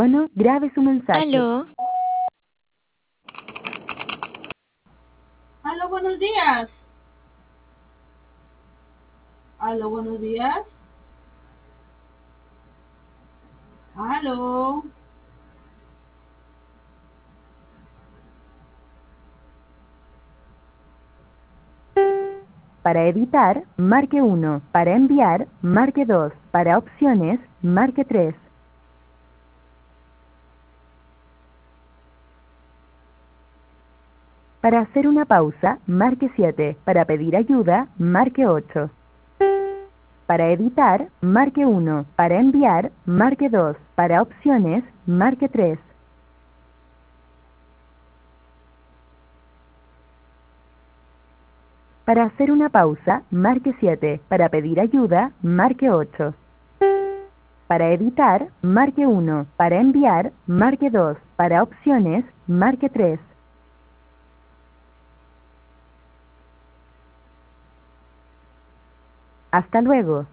tono, grabe su mensaje. Aló, Aló, buenos días. Aló, buenos días. Aló. Para editar, marque 1. Para enviar, marque 2. Para opciones, marque 3. Para hacer una pausa, marque 7. Para pedir ayuda, marque 8. Para editar, marque 1. Para enviar, marque 2. Para opciones, marque 3. Para hacer una pausa, marque 7. Para pedir ayuda, marque 8. Para editar, marque 1. Para enviar, marque 2. Para opciones, marque 3. Hasta luego.